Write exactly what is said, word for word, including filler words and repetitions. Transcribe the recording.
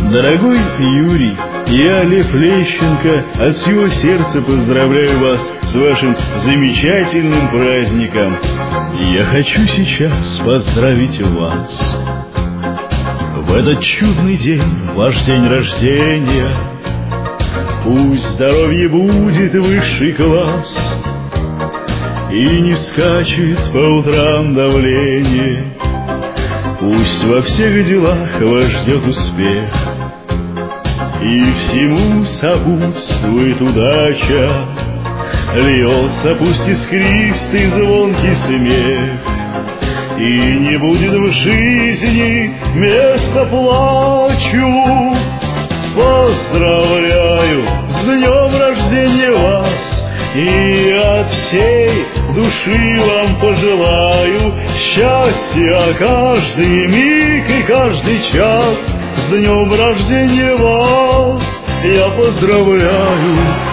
Дорогой Юрий, я, Лев Лещенко, от всего сердца поздравляю вас с вашим замечательным праздником. Я хочу сейчас поздравить вас. В этот чудный день, ваш день рождения, пусть здоровье будет высший класс, и не скачет по утрам давление. Пусть во всех делах вас ждет успех, и всему сопутствует удача. Льется пусть искристый звонкий смех, и не будет в жизни места плачу. Поздравляю с днем рождения вас, и от всей души вам пожелаю счастья каждый миг и каждый час. С днем рождения вас я поздравляю.